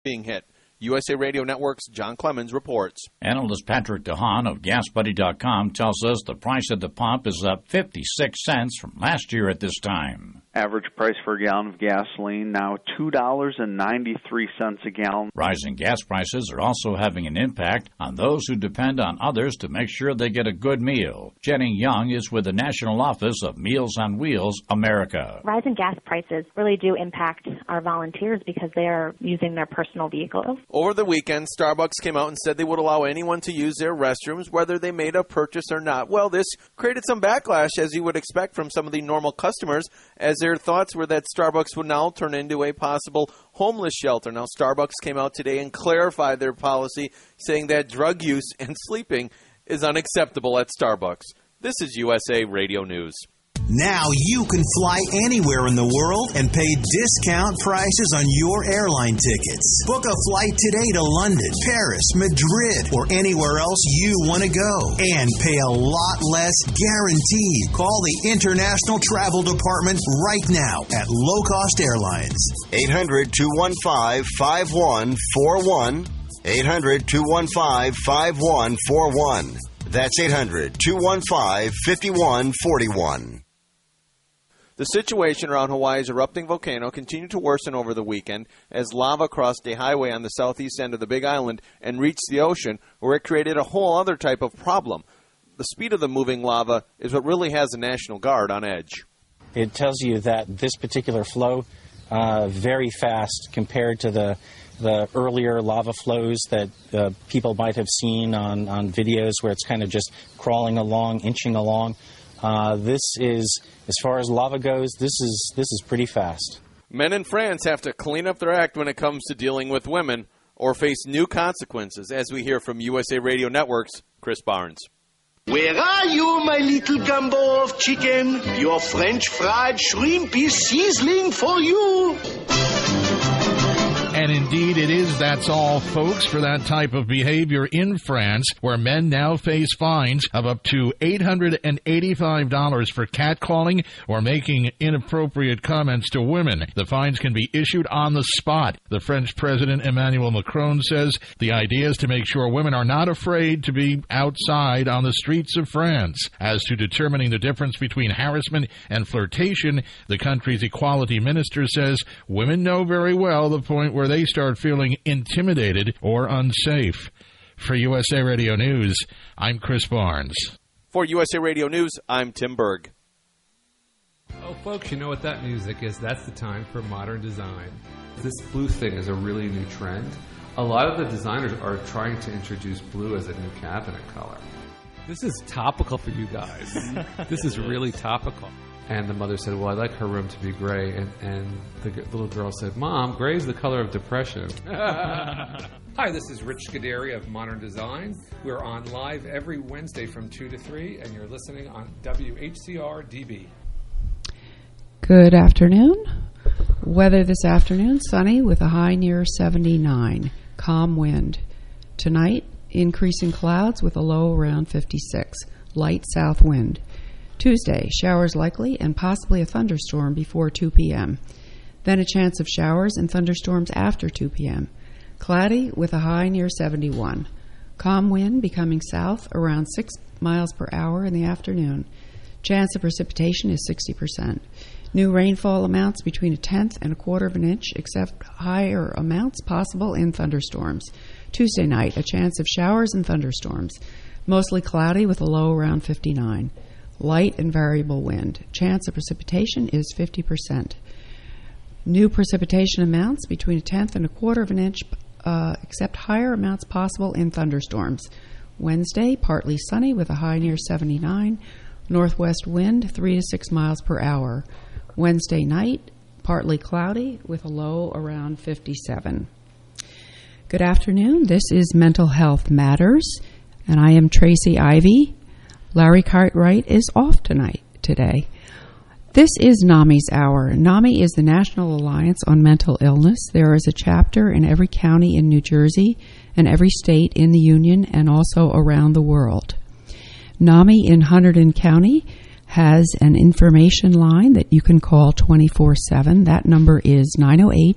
being hit. USA Radio Network's John Clemens reports. Analyst Patrick DeHaan of GasBuddy.com tells us the price at the pump is up 56 cents from last year at this time. Average price for a gallon of gasoline now $2.93 a gallon. Rising gas prices are also having an impact on those who depend on others to make sure they get a good meal. Jenny Young is with the National Office of Meals on Wheels America. Rising gas prices really do impact our volunteers because they are using their personal vehicles. Over the weekend, Starbucks came out and said they would allow anyone to use their restrooms, whether they made a purchase or not. Well, this created some backlash, as you would expect from some of the normal customers, as their thoughts were that Starbucks would now turn into a possible homeless shelter. Now, Starbucks came out today and clarified their policy, saying that drug use and sleeping is unacceptable at Starbucks. This is USA Radio News. Now you can fly anywhere in the world and pay discount prices on your airline tickets. Book a flight today to London, Paris, Madrid, or anywhere else you want to go. And pay a lot less guaranteed. Call the International Travel Department right now at Low Cost Airlines. 800-215-5141. 800-215-5141. That's 800-215-5141. The situation around Hawaii's erupting volcano continued to worsen over the weekend as lava crossed a highway on the southeast end of the Big Island and reached the ocean, where it created a whole other type of problem. The speed of the moving lava is what really has the National Guard on edge. It tells you that this particular flow, very fast compared to the earlier lava flows that people might have seen on videos where it's kind of just crawling along, inching along. This is, as far as lava goes, this is pretty fast. Men in France have to clean up their act when it comes to dealing with women or face new consequences, as we hear from USA Radio Network's Chris Barnes. Where are you, my little gumbo of chicken? Your French fried shrimp is sizzling for you. And indeed it is, that's all, folks, for that type of behavior in France, where men now face fines of up to $885 for catcalling or making inappropriate comments to women. The fines can be issued on the spot. The French President Emmanuel Macron says the idea is to make sure women are not afraid to be outside on the streets of France. As to determining the difference between harassment and flirtation, the country's equality minister says women know very well the point where they start feeling intimidated or unsafe. For USA Radio News, I'm Chris Barnes. For USA Radio News, I'm Tim Berg. Oh, folks, you know what that music is. That's the time for modern design. This blue thing is a really new trend. A lot of the designers are trying to introduce blue as a new cabinet color. This is topical for you guys. This is really topical. And the mother said, well, I'd like her room to be gray. And the little girl said, Mom, gray is the color of depression. Hi, this is Rich Scuderi of Modern Design. We're on live every Wednesday from 2 to 3, and you're listening on WHCR-DB. Good afternoon. Weather this afternoon, sunny with a high near 79. Calm wind. Tonight, increasing clouds with a low around 56. Light south wind. Tuesday, showers likely and possibly a thunderstorm before 2 p.m. Then a chance of showers and thunderstorms after 2 p.m. Cloudy with a high near 71. Calm wind becoming south around 6 miles per hour in the afternoon. Chance of precipitation is 60%. New rainfall amounts between 1/10 and 1/4 of an inch, except higher amounts possible in thunderstorms. Tuesday night, a chance of showers and thunderstorms. Mostly cloudy with a low around 59. Light and variable wind. Chance of precipitation is 50%. New precipitation amounts between 1/10 and 1/4 of an inch, except higher amounts possible in thunderstorms. Wednesday, partly sunny with a high near 79. Northwest wind 3 to 6 miles per hour. Wednesday night, partly cloudy with a low around 57. Good afternoon. This is Mental Health Matters, and I am Tracy Ivy. Larry Cartwright is off today. This is NAMI's Hour. NAMI is the National Alliance on Mental Illness. There is a chapter in every county in New Jersey and every state in the Union and also around the world. NAMI in Hunterdon County has an information line that you can call 24/7. That number is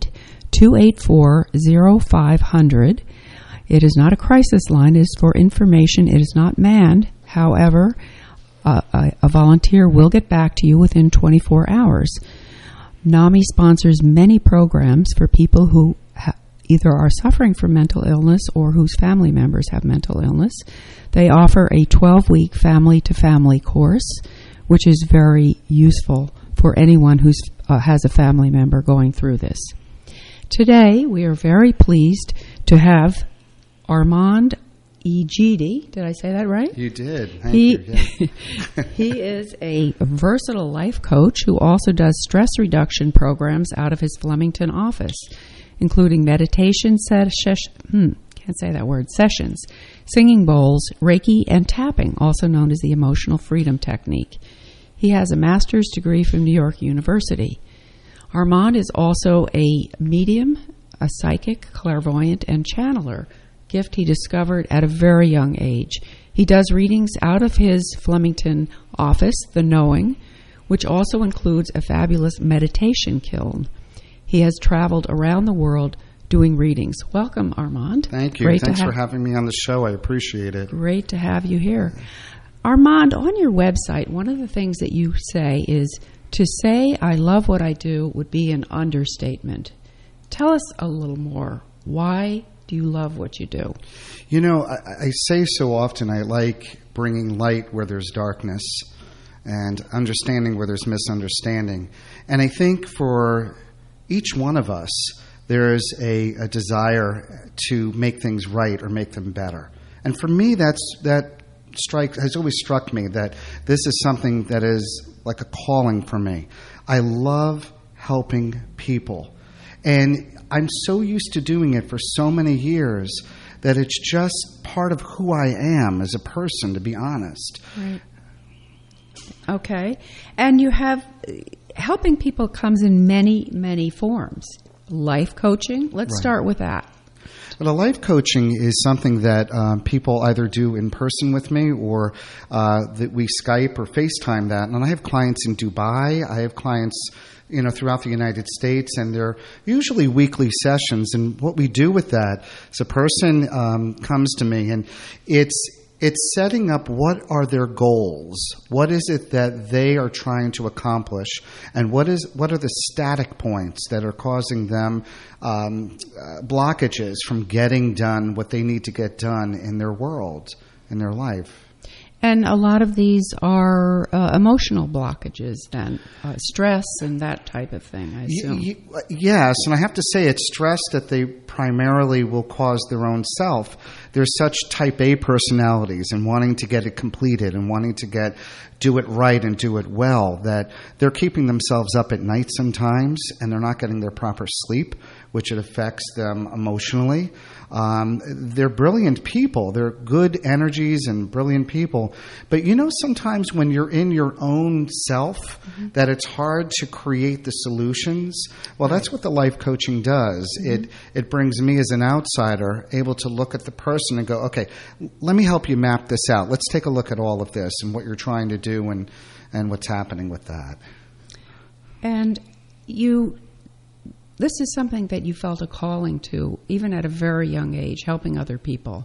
284-0500. It is not a crisis line. It is for information. It is not manned. However, a volunteer will get back to you within 24 hours. NAMI sponsors many programs for people who either are suffering from mental illness or whose family members have mental illness. They offer a 12-week family-to-family course, which is very useful for anyone who has a family member going through this. Today, we are very pleased to have Armand Egidi. Did I say that right? You did. Thank you. Yeah. He is a versatile life coach who also does stress reduction programs out of his Flemington office, including meditation sessions, singing bowls, Reiki, and tapping, also known as the emotional freedom technique. He has a master's degree from New York University. Armand is also a medium, a psychic, clairvoyant, and channeler, gift he discovered at a very young age. He does readings out of his Flemington office, The Knowing, which also includes a fabulous meditation kiln. He has traveled around the world doing readings. Welcome, Armand. Thank you. Thanks for having me on the show. I appreciate it. Great to have you here. Armand, on your website, one of the things that you say is, to say I love what I do would be an understatement. Tell us a little more. Why do you love what you do? You know, I say so often I like bringing light where there's darkness and understanding where there's misunderstanding. And I think for each one of us, there is a desire to make things right or make them better. And for me, that has always struck me that this is something that is like a calling for me. I love helping people. And I'm so used to doing it for so many years that it's just part of who I am as a person, to be honest. Right. Okay. And you have, helping people comes in many, many forms. Life coaching, let's start with that. Well, life coaching is something that people either do in person with me or that we Skype or FaceTime that. And I have clients in Dubai. I have clients throughout the United States, and they're usually weekly sessions. And what we do with that is a person comes to me, and it's setting up what are their goals, what is it that they are trying to accomplish, and what are the static points that are causing them blockages from getting done what they need to get done in their world, in their life. And a lot of these are emotional blockages then, stress and that type of thing, I assume. Yes, and I have to say it's stress that they primarily will cause their own self. There's such type A personalities and wanting to get it completed and wanting to do it right and do it well that they're keeping themselves up at night sometimes and they're not getting their proper sleep, which it affects them emotionally. They're brilliant people. They're good energies and brilliant people. But sometimes when you're in your own self, that it's hard to create the solutions. Well, that's what the life coaching does. It brings me as an outsider able to look at the person and go, okay, let me help you map this out. Let's take a look at all of this and what you're trying to do and what's happening with that. And this is something that you felt a calling to, even at a very young age, helping other people.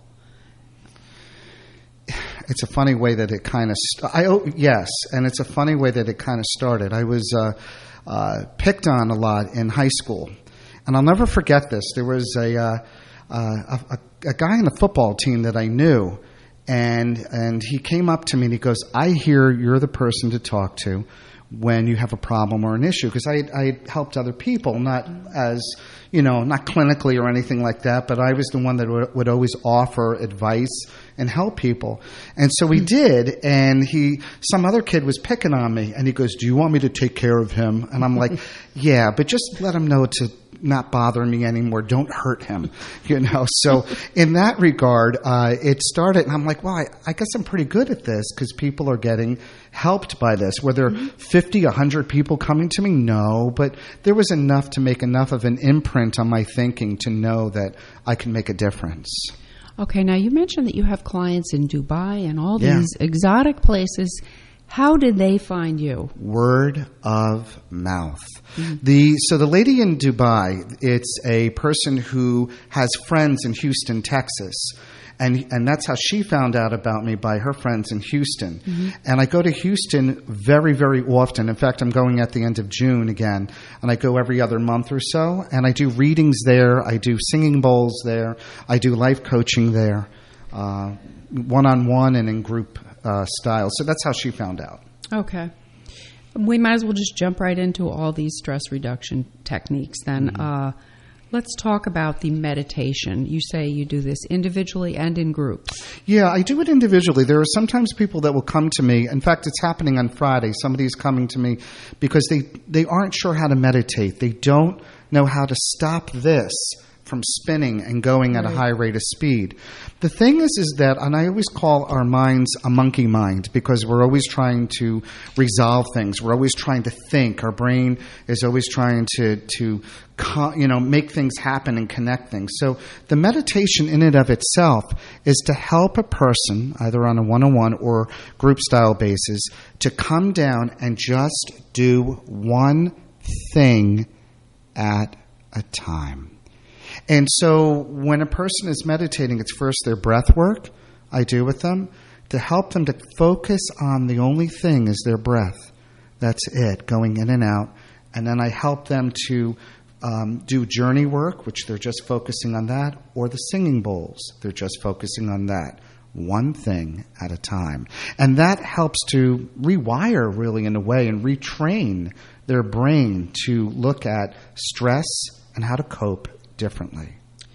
It's a funny way that it kind of and it's a funny way that it kind of started. I was picked on a lot in high school, and I'll never forget this. There was a guy on the football team that I knew, and he came up to me and he goes, "I hear you're the person to talk to when you have a problem or an issue," because I helped other people, not as, not clinically or anything like that, but I was the one that would always offer advice and help people. And so we did, and some other kid was picking on me, and he goes, "Do you want me to take care of him?" And I'm like, "Yeah, but just let him know to not bother me anymore. Don't hurt him." So in that regard, it started, and I'm like, well, I guess I'm pretty good at this because people are getting helped by this. Were there 50, 100 people coming to me? No, but there was enough to make enough of an imprint on my thinking to know that I can make a difference. Okay, now you mentioned that you have clients in Dubai and all these exotic places. How did they find you? Word of mouth. So the lady in Dubai, it's a person who has friends in Houston, Texas. And that's how she found out about me, by her friends in Houston. And I go to Houston very, very often. In fact, I'm going at the end of June again. And I go every other month or so. And I do readings there. I do singing bowls there. I do life coaching there, one-on-one and in group style. So that's how she found out. Okay. We might as well just jump right into all these stress reduction techniques then. Let's talk about the meditation. You say you do this individually and in groups. Yeah, I do it individually. There are sometimes people that will come to me. In fact, it's happening on Friday. Somebody's coming to me because they aren't sure how to meditate. They don't know how to stop this from spinning and going at a high rate of speed. The thing is that, and I always call our minds a monkey mind, because we're always trying to resolve things. We're always trying to think. Our brain is always trying to make things happen and connect things. So the meditation in and of itself is to help a person, either on a one-on-one or group-style basis, to come down and just do one thing at a time. And so when a person is meditating, it's first their breath work I do with them to help them to focus on the only thing is their breath. That's it, going in and out. And then I help them to do journey work, which they're just focusing on that, or the singing bowls. They're just focusing on that. One thing at a time. And that helps to rewire, really, in a way, and retrain their brain to look at stress and how to cope differently.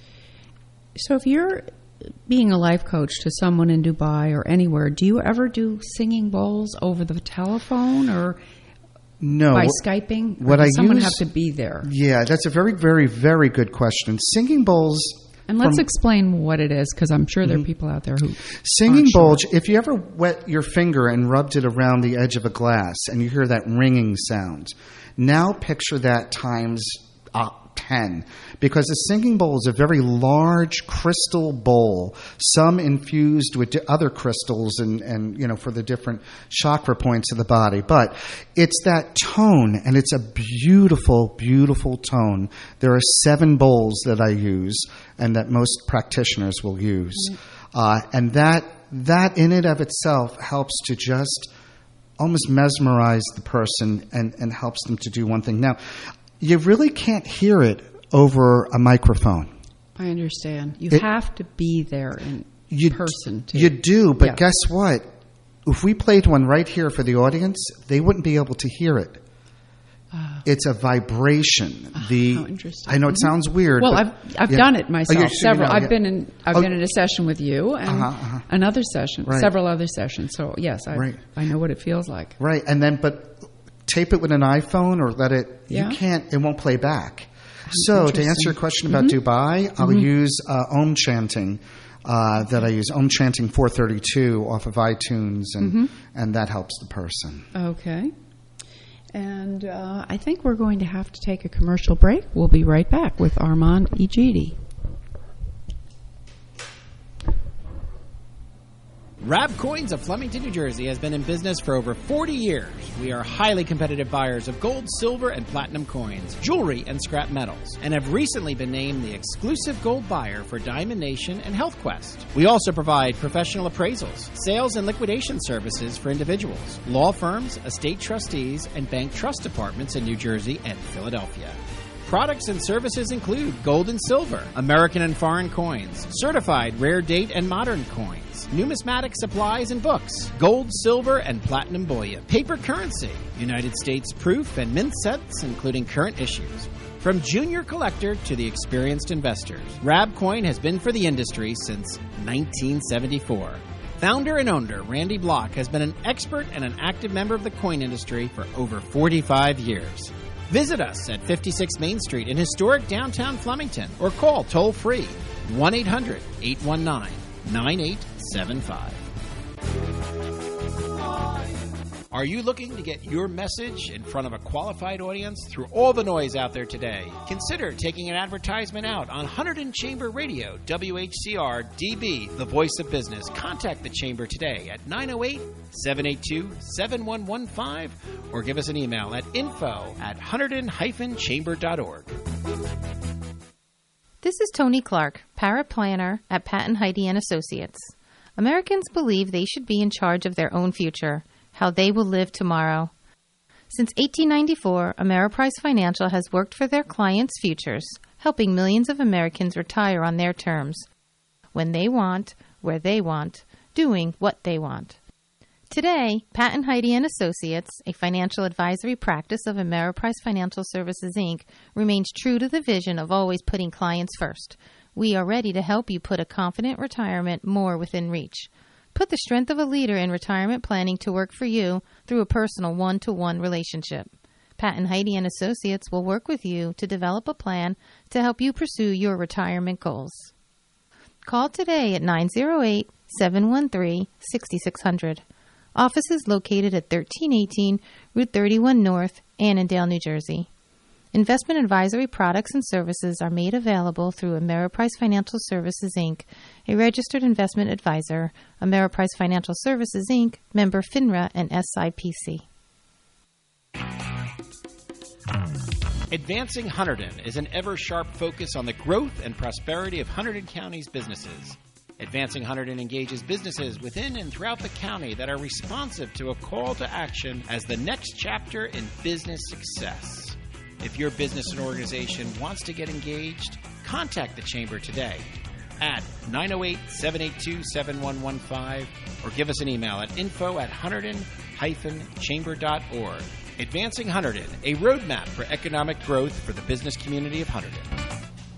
So if you're being a life coach to someone in Dubai or anywhere, do you ever do singing bowls over the telephone or by Skyping? Or does someone have to be there? Yeah, that's a very, very, very good question. Singing bowls... And let's explain what it is, because I'm sure there are people out there who Singing bowls, if you ever wet your finger and rubbed it around the edge of a glass and you hear that ringing sound, now picture that times 10, because a singing bowl is a very large crystal bowl, some infused with other crystals and for the different chakra points of the body. But it's that tone, and it's a beautiful, beautiful tone. There are 7 bowls that I use and that most practitioners will use. And that in and of itself helps to just almost mesmerize the person and helps them to do one thing. Now, you really can't hear it over a microphone. I understand. You have to be there in person, too. You do, but guess what? If we played one right here for the audience, they wouldn't be able to hear it. It's a vibration. How interesting. I know it sounds weird. Well, I've done it myself. Several. I've been in a session with you and another session, several other sessions. So yes, I know what it feels like. Right, and then tape it with an iPhone or let it. You can't. It won't play back. So to answer your question about Dubai, I'll use Om chanting. That I use Om chanting 432 off of iTunes, and that helps the person. Okay. And I think we're going to have to take a commercial break. We'll be right back with Armand Ejidi. Rab Coins of Flemington, New Jersey has been in business for over 40 years. We are highly competitive buyers of gold, silver, and platinum coins, jewelry, and scrap metals, and have recently been named the exclusive gold buyer for Diamond Nation and Health Quest. We also provide professional appraisals, sales and liquidation services for individuals, law firms, estate trustees, and bank trust departments in New Jersey and Philadelphia. Products and services include gold and silver, American and foreign coins, certified rare date and modern coins, numismatic supplies and books, gold, silver, and platinum bullion, paper currency, United States proof and mint sets, including current issues. From junior collector to the experienced investors, Rab Coin has been for the industry since 1974. Founder and owner Randy Block has been an expert and an active member of the coin industry for over 45 years. Visit us at 56 Main Street in historic downtown Flemington or call toll-free 1-800-819-9875. Are you looking to get your message in front of a qualified audience through all the noise out there today? Consider taking an advertisement out on Hunterdon Chamber Radio, WHCR DB, the voice of business. Contact the Chamber today at 908-782-7115 or give us an email at info@hunterdon-chamber.org. This is Tony Clark, paraplanner at Patton Heidi & Associates. Americans believe they should be in charge of their own future, how they will live tomorrow. Since 1894, Ameriprise Financial has worked for their clients' futures, helping millions of Americans retire on their terms, when they want, where they want, doing what they want. Today, Patton Heidi & Associates, a financial advisory practice of Ameriprise Financial Services, Inc., remains true to the vision of always putting clients first. We are ready to help you put a confident retirement more within reach. Put the strength of a leader in retirement planning to work for you through a personal one-to-one relationship. Patton Heidi & Associates will work with you to develop a plan to help you pursue your retirement goals. Call today at 908-713-6600. Office is located at 1318 Route 31 North, Annandale, New Jersey. Investment advisory products and services are made available through Ameriprise Financial Services, Inc., a registered investment advisor, Ameriprise Financial Services, Inc., member FINRA and SIPC. Advancing Hunterdon is an ever-sharp focus on the growth and prosperity of Hunterdon County's businesses. Advancing Hunterdon engages businesses within and throughout the county that are responsive to a call to action as the next chapter in business success. If your business and organization wants to get engaged, contact the Chamber today at 908-782-7115 or give us an email at info@hunterdon-chamber.org. Advancing Hunterdon, a roadmap for economic growth for the business community of Hunterdon.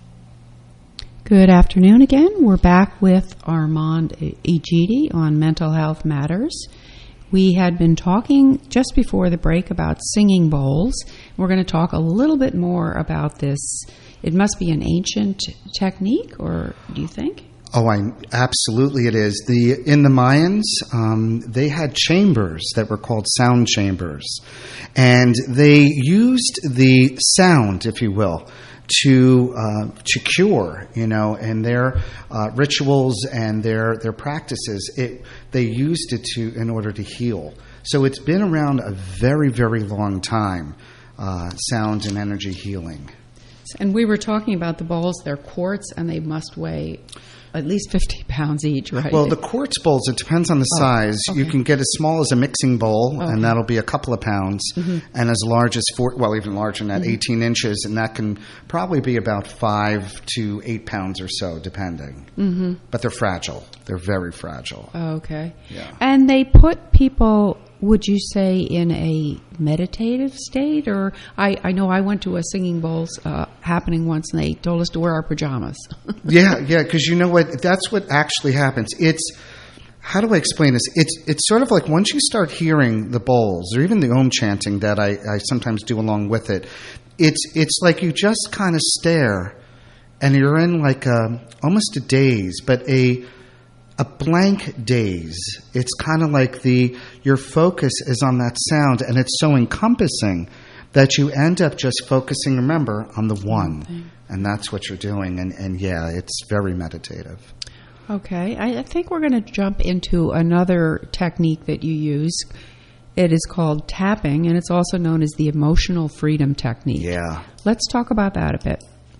Good afternoon again. We're back with Armand Egidi on Mental Health Matters. We had been talking just before the break about singing bowls. We're going to talk a little bit more about this. It must be an ancient technique, or do you think? Oh, absolutely it is. In the Mayans, they had chambers that were called sound chambers. And they used the sound, if you will, to cure, and their rituals and their practices. They used it in order to heal. So it's been around a very, very long time. Sound and energy healing. And we were talking about the bowls. They're quartz, and they must weigh at least 50 pounds each, right? Well, the quartz bowls, it depends on the size. Okay. You can get as small as a mixing bowl, and that'll be a couple of pounds, and as large as even larger than that, 18 inches, and that can probably be about 5 to 8 pounds or so, depending. But they're fragile. They're very fragile. Okay. Yeah. And they put people, would you say, in a meditative state? Or I know I went to a singing bowls happening once, and they told us to wear our pajamas. Yeah, because you know what? That's what actually happens. How do I explain this? It's sort of like once you start hearing the bowls, or even the Om chanting that I sometimes do along with it, it's like you just kind of stare, and you're in like almost a daze, but a blank daze. It's kind of like your focus is on that sound, and it's so encompassing that you end up just focusing, remember, on the one. And that's what you're doing. And yeah, it's very meditative. Okay. I think we're going to jump into another technique that you use. It is called tapping, and it's also known as the emotional freedom technique. Yeah. Let's talk about that a bit.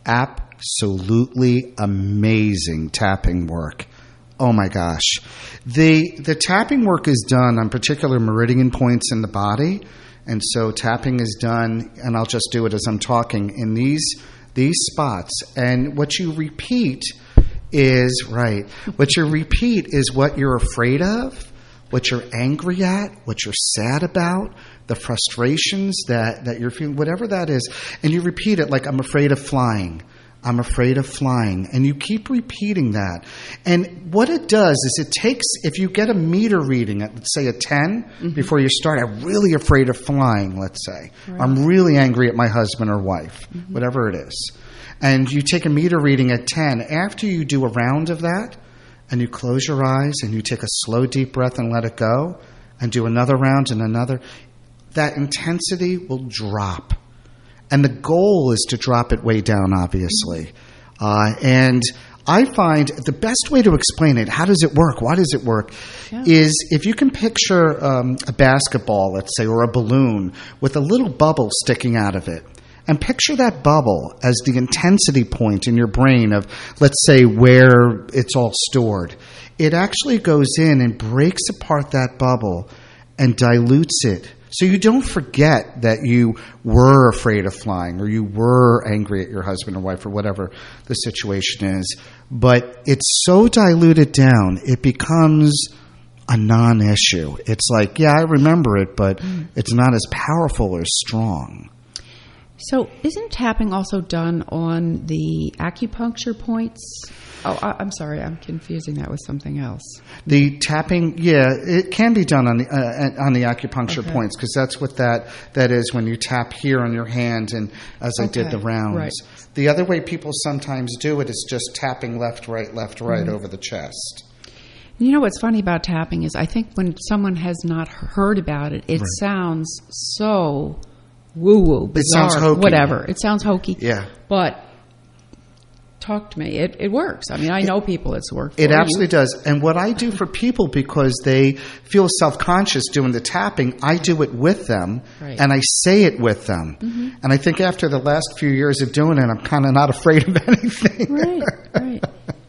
Absolutely amazing tapping work. Oh my gosh. The tapping work is done on particular meridian points in the body. And so tapping is done, and I'll just do it as I'm talking, in these spots. And what you repeat is, what you're afraid of, what you're angry at, what you're sad about, the frustrations that you're feeling, whatever that is. And you repeat it like, I'm afraid of flying. I'm afraid of flying. And you keep repeating that. And what it does is it takes, if you get a meter reading at, let's say, a 10, before you start, I'm really afraid of flying, let's say. Right. I'm really angry at my husband or wife, whatever it is. And you take a meter reading at 10. After you do a round of that, and you close your eyes, and you take a slow, deep breath and let it go, and do another round and another, that intensity will drop. And the goal is to drop it way down, obviously. And I find the best way to explain it, how does it work, why does it work, is if you can picture a basketball, let's say, or a balloon with a little bubble sticking out of it. And picture that bubble as the intensity point in your brain of, let's say, where it's all stored. It actually goes in and breaks apart that bubble and dilutes it. So you don't forget that you were afraid of flying or you were angry at your husband or wife or whatever the situation is. But it's so diluted down, it becomes a non-issue. It's like, yeah, I remember it, but it's not as powerful or strong. So isn't tapping also done on the acupuncture points? Oh, I'm sorry, I'm confusing that with something else. The tapping, yeah, it can be done on the acupuncture points, because that's what that is when you tap here on your hand, and as I did the rounds. Right. The other way people sometimes do it is just tapping left, right over the chest. You know what's funny about tapping is I think when someone has not heard about it, it sounds so woo-woo, bizarre, it sounds hokey. Whatever. It sounds hokey. Yeah. But talk to me. It works. I mean, I know people it's worked for. It absolutely does. And what I do for people, because they feel self-conscious doing the tapping, I do it with them, and I say it with them. Mm-hmm. And I think after the last few years of doing it, I'm kind of not afraid of anything. Right.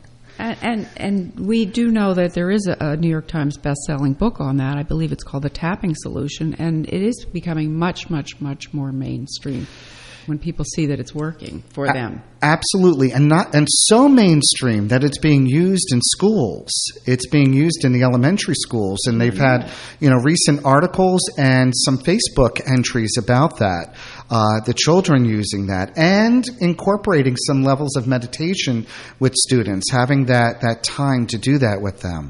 And we do know that there is a New York Times best-selling book on that. I believe it's called The Tapping Solution, and it is becoming much, much, much more mainstream when people see that it's working for them. Absolutely, and so mainstream that it's being used in schools. It's being used in the elementary schools, and they've had recent articles and some Facebook entries about that. The children using that and incorporating some levels of meditation with students, having that time to do that with them.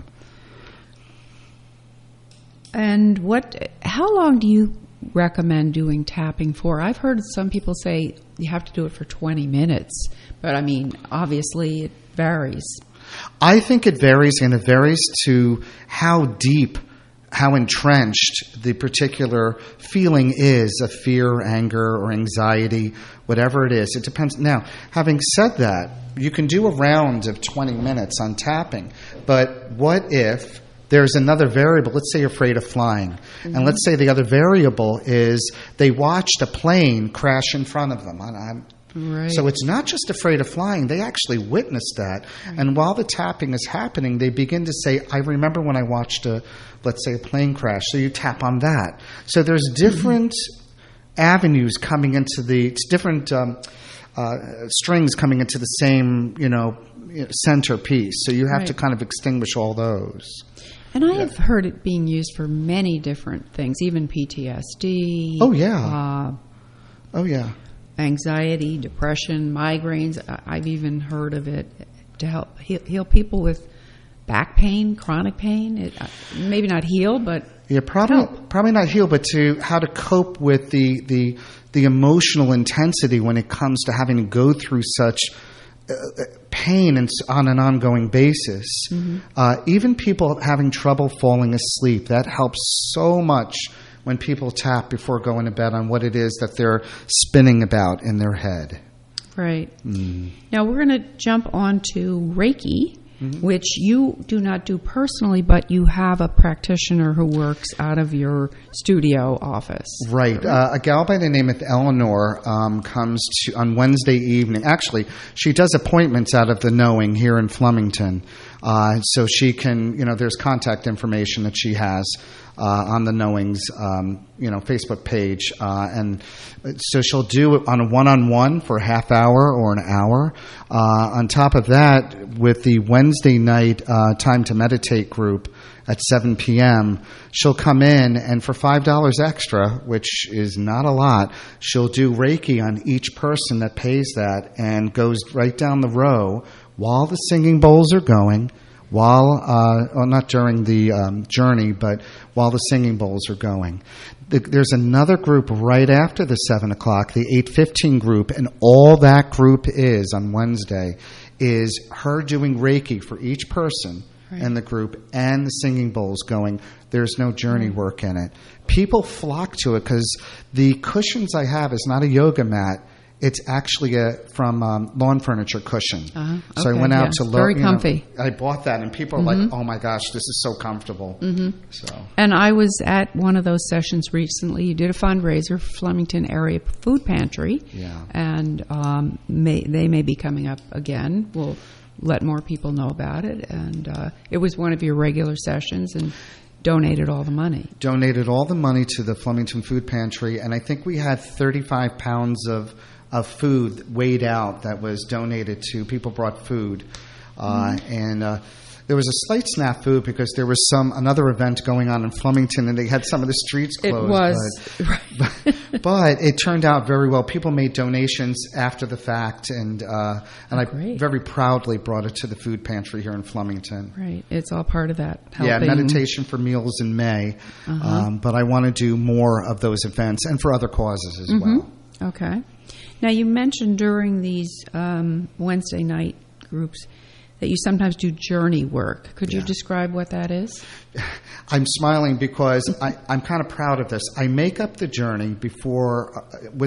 And how long do you recommend doing tapping for? I've heard some people say you have to do it for 20 minutes, but I mean, obviously it varies. I think it varies, and it varies to how deep, how entrenched the particular feeling is of fear, anger, or anxiety, whatever it is. It depends. Now, having said that, you can do a round of 20 minutes on tapping, but what if there's another variable? Let's say you're afraid of flying. Mm-hmm. And let's say the other variable is they watched a plane crash in front of them. Right. So it's not just afraid of flying. They actually witnessed that. Right. And while the tapping is happening, they begin to say, I remember when I watched let's say a plane crash. So you tap on that. So there's different avenues coming into different strings coming into the same, centerpiece. So you have to kind of extinguish all those. And I have heard it being used for many different things, even PTSD. Oh, yeah. Anxiety, depression, migraines. I've even heard of it to help heal people with back pain, chronic pain. Maybe not heal, but probably not heal, but how to cope with the emotional intensity when it comes to having to go through such pain on an ongoing basis. Mm-hmm. Even people having trouble falling asleep, that helps so much when people tap before going to bed on what it is that they're spinning about in their head. Right. Now we're going to jump on to Reiki, which you do not do personally, but you have a practitioner who works out of your studio office. Right. A gal by the name of Eleanor comes on Wednesday evening. Actually, she does appointments out of the Knowing here in Flemington. So she can, there's contact information that she has on the Knowings, Facebook page. And so she'll do it on a one-on-one for a half hour or an hour. On top of that, with the Wednesday night Time to Meditate group at 7 p.m., she'll come in, and for $5 extra, which is not a lot, she'll do Reiki on each person that pays that and goes right down the row while the singing bowls are going, not during the journey, but while the singing bowls are going. There's another group right after the 7 o'clock, the 8:15 group, and all that group is on Wednesday is her doing Reiki for each person in the group and the singing bowls going. There's no journey work in it. People flock to it because the cushions I have is not a yoga mat. It's actually from lawn furniture cushion. So I went out to look. Very comfy. I bought that, and people are like, "Oh my gosh, this is so comfortable." So. And I was at one of those sessions recently. You did a fundraiser for Flemington Area Food Pantry, and they may be coming up again. We'll let more people know about it. And it was one of your regular sessions, and donated all the money. Donated all the money to the Flemington Food Pantry, and I think we had 35 pounds of food weighed out that was donated to people. Brought food, and there was a slight snafu because there was another event going on in Flemington, and they had some of the streets closed. It was, but it turned out very well. People made donations after the fact, and I very proudly brought it to the food pantry here in Flemington. Right, it's all part of that. Helping. Yeah, meditation for meals in May, but I want to do more of those events and for other causes as well. Okay. Now, you mentioned during these Wednesday night groups that you sometimes do journey work. Could you describe what that is? I'm smiling because I'm kind of proud of this. I make up the journey before,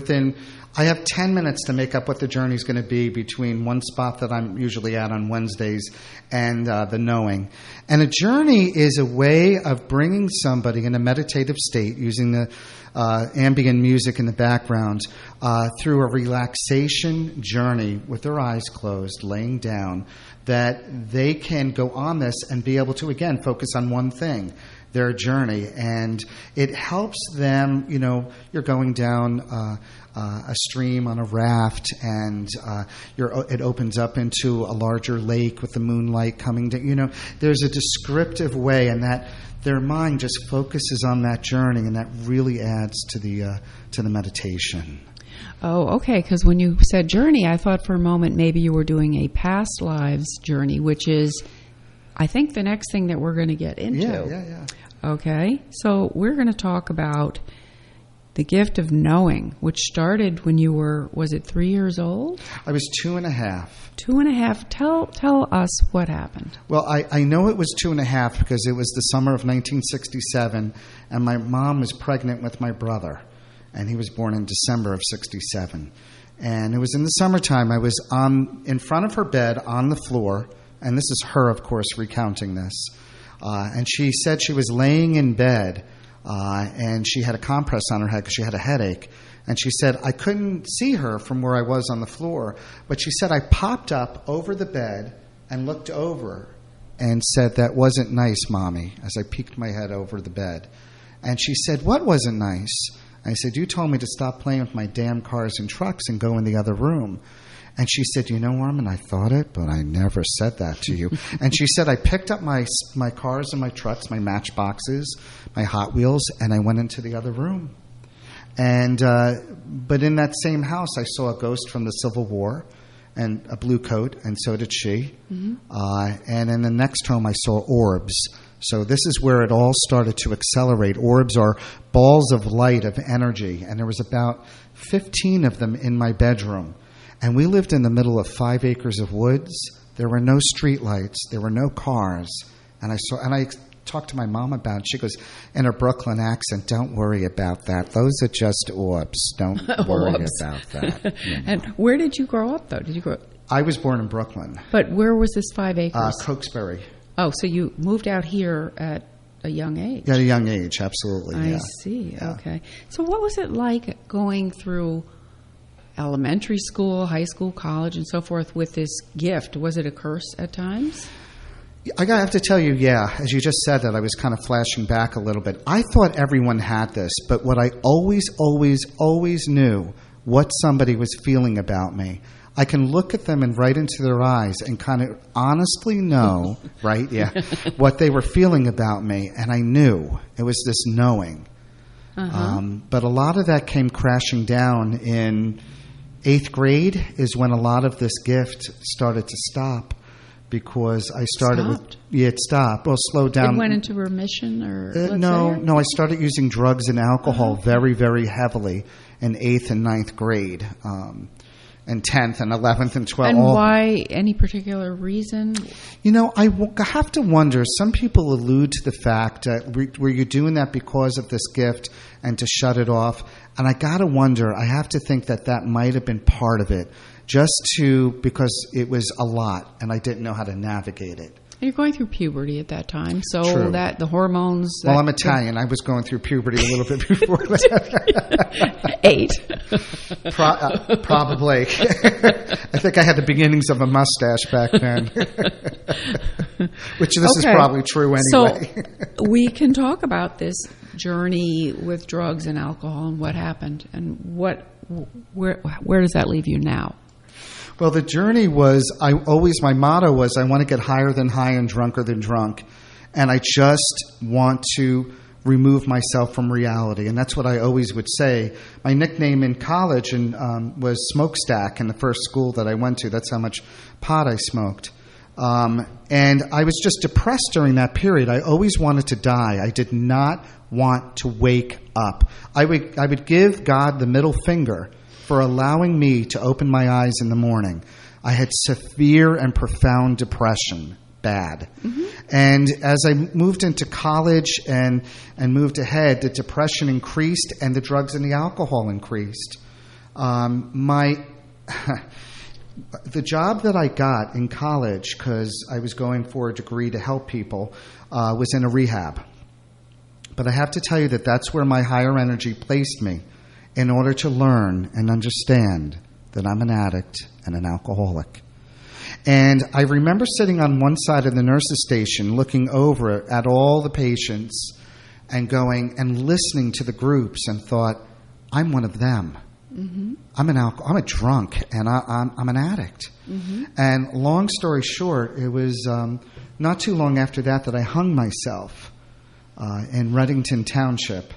I have 10 minutes to make up what the journey is going to be between one spot that I'm usually at on Wednesdays and the knowing. And a journey is a way of bringing somebody in a meditative state using the ambient music in the background through a relaxation journey with their eyes closed, laying down, that they can go on this and be able to, again, focus on one thing, their journey. And it helps them, you're going down a stream on a raft, and it opens up into a larger lake with the moonlight coming down. There's a descriptive way, and that their mind just focuses on that journey, and that really adds to the meditation. Oh, okay, because when you said journey, I thought for a moment maybe you were doing a past lives journey, which is, I think, the next thing that we're going to get into. Yeah. Okay, so we're going to talk about the gift of knowing, which started when you were, was it 3 years old? I was 2.5. 2.5. Tell us what happened. Well, I know it was 2.5 because it was the summer of 1967, and my mom was pregnant with my brother, and he was born in December of 67. And it was in the summertime. I was in front of her bed on the floor, and this is her, of course, recounting this. And she said she was laying in bed, and she had a compress on her head because she had a headache. And she said, I couldn't see her from where I was on the floor. But she said, I popped up over the bed and looked over and said, that wasn't nice, Mommy, as I peeked my head over the bed. And she said, what wasn't nice? I said, you told me to stop playing with my damn cars and trucks and go in the other room. And she said, Armin, I thought it, but I never said that to you. And she said, I picked up my cars and my trucks, my Matchboxes, my Hot Wheels, and I went into the other room. And but in that same house, I saw a ghost from the Civil War and a blue coat, and so did she. And in the next home, I saw orbs. So this is where it all started to accelerate. Orbs are balls of light, of energy, and there was about 15 of them in my bedroom. And we lived in the middle of 5 acres of woods. There were no street lights. There were no cars. And I talked to my mom about it. She goes, in her Brooklyn accent, don't worry about that. Those are just orbs. Don't worry about that. And where did you grow up, though? Did you grow up? I was born in Brooklyn. But where was this 5 acres? Cokesbury. Oh, so you moved out here at a young age. At a young age, absolutely. I see. Yeah. Okay. So what was it like going through elementary school, high school, college, and so forth with this gift? Was it a curse at times? I have to tell you, as you just said that, I was kind of flashing back a little bit. I thought everyone had this, but what I always knew what somebody was feeling about me. I can look at them and right into their eyes and kind of honestly know, right? Yeah, what they were feeling about me, and I knew. It was this knowing. But a lot of that came crashing down in 8th grade is when a lot of this gift started to stop because I started it stopped. Well, slowed down. It went into remission or no, I started using drugs and alcohol very, very heavily in 8th and 9th grade. and 10th and 11th and 12th. And why? Any particular reason? You know, I have to wonder. Some people allude to the fact that were you doing that because of this gift and to shut it off? And I got to wonder. I have to think that might have been part of it, because it was a lot and I didn't know how to navigate it. You're going through puberty at that time, so True. That the hormones. Well, I'm Italian. I was going through puberty a little bit before that. 8. Probably. I think I had the beginnings of a mustache back then. Which this is probably true anyway. So we can talk about this journey with drugs and alcohol and what happened and where does that leave you now? Well, the journey was, my motto was, I want to get higher than high and drunker than drunk. And I just want to remove myself from reality. And that's what I always would say. My nickname in college was Smokestack in the first school that I went to. That's how much pot I smoked. And I was just depressed during that period. I always wanted to die. I did not want to wake up. I would give God the middle finger for allowing me to open my eyes in the morning. I had severe and profound depression, bad. Mm-hmm. And as I moved into college and moved ahead, the depression increased and the drugs and the alcohol increased. The job that I got in college, because I was going for a degree to help people, was in a rehab. But I have to tell you that's where my higher energy placed me, in order to learn and understand that I'm an addict and an alcoholic. And I remember sitting on one side of the nurse's station looking over at all the patients and going and listening to the groups and thought, I'm one of them. Mm-hmm. I'm a drunk and I'm an addict. Mm-hmm. And long story short, it was not too long after that I hung myself in Reddington Township.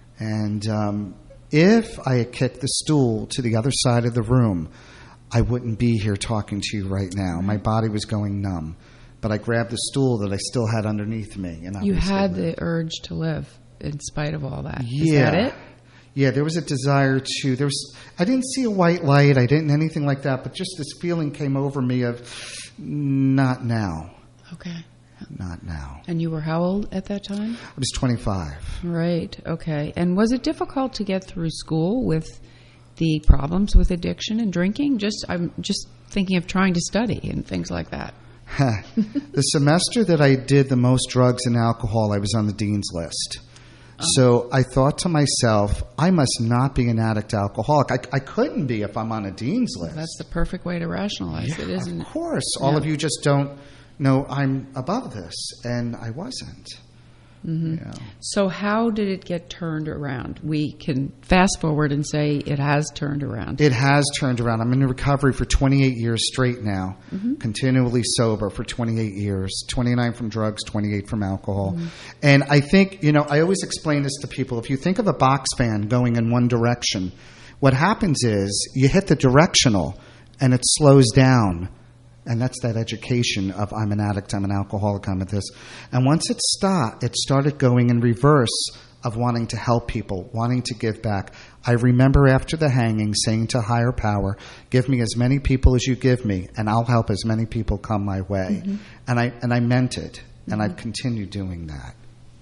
And if I had kicked the stool to the other side of the room, I wouldn't be here talking to you right now. My body was going numb. But I grabbed the stool that I still had underneath me. And you had the urge to live in spite of all that. Yeah. Is that it? Yeah, there was a desire to... I didn't see a white light. I didn't anything like that. But just this feeling came over me of, not now. Okay. Not now. And you were how old at that time? I was 25. Right. Okay. And was it difficult to get through school with the problems with addiction and drinking? I'm just thinking of trying to study and things like that. The semester that I did the most drugs and alcohol, I was on the dean's list. So I thought to myself, I must not be an addict alcoholic. I couldn't be if I'm on a dean's list. That's the perfect way to rationalize it, isn't it? Of course. All of you just don't know I'm above this, and I wasn't. Mm-hmm. Yeah. So how did it get turned around? We can fast forward and say it has turned around. It has turned around. I'm in recovery for 28 years straight now, continually sober for 28 years, 29 from drugs, 28 from alcohol. Mm-hmm. And I think, I always explain this to people. If you think of a box fan going in one direction, what happens is you hit the directional and it slows down. And that's that education of I'm an addict, I'm an alcoholic, I'm at this. And once it stopped, it started going in reverse of wanting to help people, wanting to give back. I remember after the hanging saying to higher power, give me as many people as you give me, and I'll help as many people come my way. Mm-hmm. And I meant it, and I've continued doing that.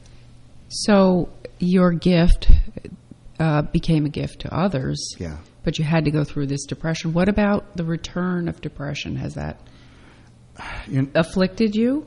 So your gift became a gift to others. Yeah. But you had to go through this depression. What about the return of depression? Has that afflicted you?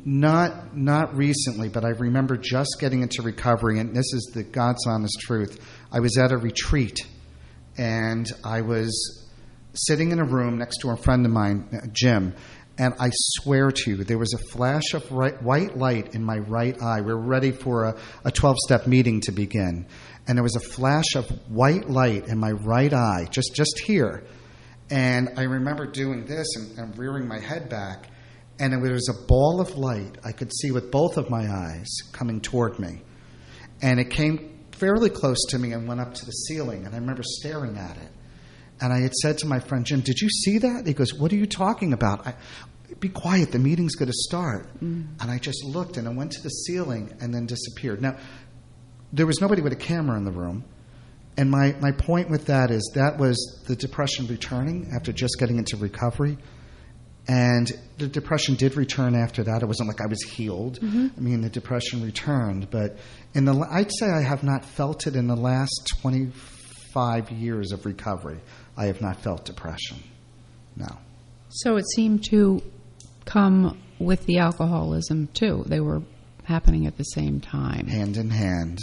Not recently, but I remember just getting into recovery, and this is the God's honest truth. I was at a retreat, and I was sitting in a room next to a friend of mine, Jim, and I swear to you, there was a flash of white light in my right eye. We were ready for a 12-step meeting to begin. And there was a flash of white light in my right eye, just here. And I remember doing this and rearing my head back. And there was a ball of light I could see with both of my eyes coming toward me. And it came fairly close to me and went up to the ceiling. And I remember staring at it. And I had said to my friend, Jim, did you see that? He goes, what are you talking about? Be quiet, the meeting's going to start. Mm. And I just looked and it went to the ceiling and then disappeared. Now, there was nobody with a camera in the room. And my point with that is that was the depression returning after just getting into recovery. And the depression did return after that. It wasn't like I was healed. Mm-hmm. I mean, the depression returned. But I'd say I have not felt it in the last 25 years of recovery. I have not felt depression. No. So it seemed to come with the alcoholism, too. They were happening at the same time. Hand in hand.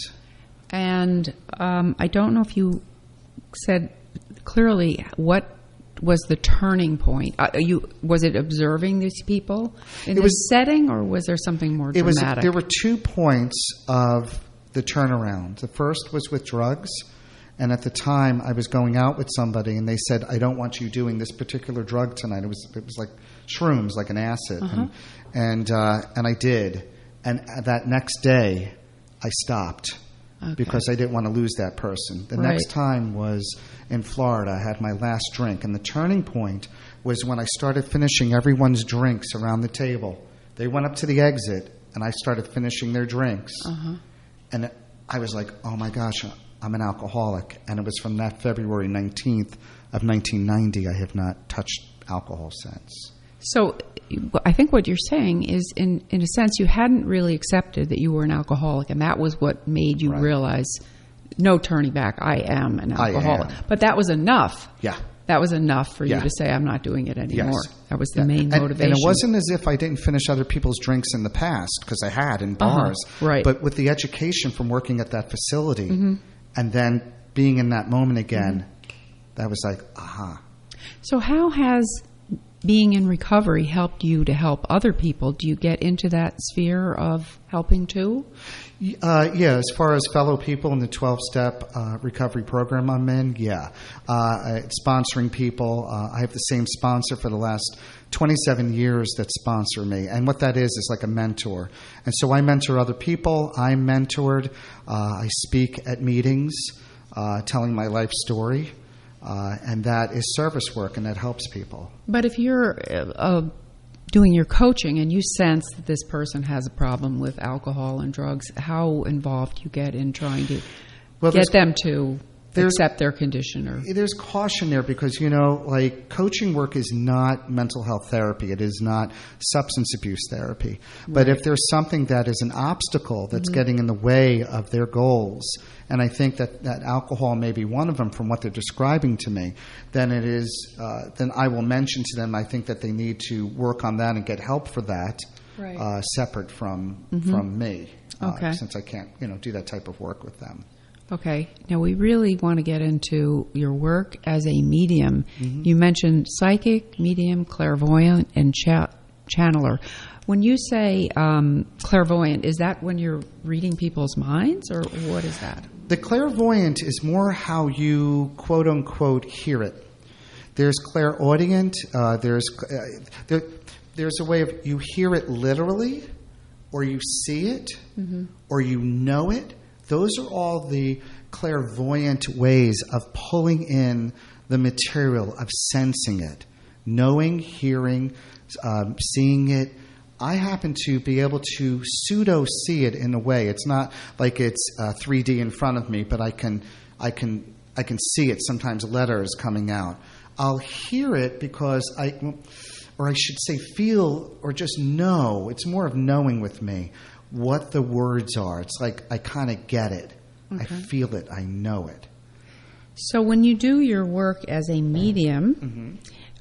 And I don't know if you said clearly what was the turning point. Was it observing these people in this setting, or was there something more dramatic? There were 2 points of the turnaround. The first was with drugs. And at the time, I was going out with somebody, and they said, "I don't want you doing this particular drug tonight." It was like shrooms, like an acid, and I did. And that next day, I stopped because I didn't want to lose that person. The next time was in Florida. I had my last drink, and the turning point was when I started finishing everyone's drinks around the table. They went up to the exit, and I started finishing their drinks, and I was like, "Oh my gosh, I'm an alcoholic." And it was from that February 19th of 1990. I have not touched alcohol since. So I think what you're saying is, in a sense, you hadn't really accepted that you were an alcoholic, and that was what made you realize, no turning back, I am an alcoholic. But that was enough. Yeah. That was enough for you to say, I'm not doing it anymore. Yes. That was the main motivation. And it wasn't as if I didn't finish other people's drinks in the past, because I had in bars. Right. But with the education from working at that facility, and then being in that moment again, that was like, aha. So how has being in recovery helped you to help other people? Do you get into that sphere of helping too? Yeah, as far as fellow people in the 12-step recovery program I'm in, sponsoring people. I have the same sponsor for the last 27 years that sponsor me. And what that is like a mentor. And so I mentor other people. I'm mentored. I speak at meetings telling my life story. And that is service work, and that helps people. But if you're doing your coaching and you sense that this person has a problem with alcohol and drugs, how involved you get in trying to get them to accept their condition? Or there's caution there because, like coaching work is not mental health therapy. It is not substance abuse therapy. But if there's something that is an obstacle that's getting in the way of their goals, and I think that alcohol may be one of them from what they're describing to me, then it is. Then I will mention to them I think that they need to work on that and get help for that, separate from me, since I can't do that type of work with them. Okay. Now we really want to get into your work as a medium. You mentioned psychic, medium, clairvoyant, and channeler. When you say clairvoyant, is that when you're reading people's minds, or what is that? The clairvoyant is more how you, quote unquote, hear it. There's clairaudient. There's a way of you hear it literally, or you see it, or you know it. Those are all the clairvoyant ways of pulling in the material, of sensing it, knowing, hearing, seeing it. I happen to be able to pseudo-see it in a way. It's not like it's 3D in front of me, but I can see it, sometimes letters coming out. I'll hear it because or I should say feel or just know. It's more of knowing with me what the words are. It's like I kind of get it. I feel it. I know it. So when you do your work as a medium,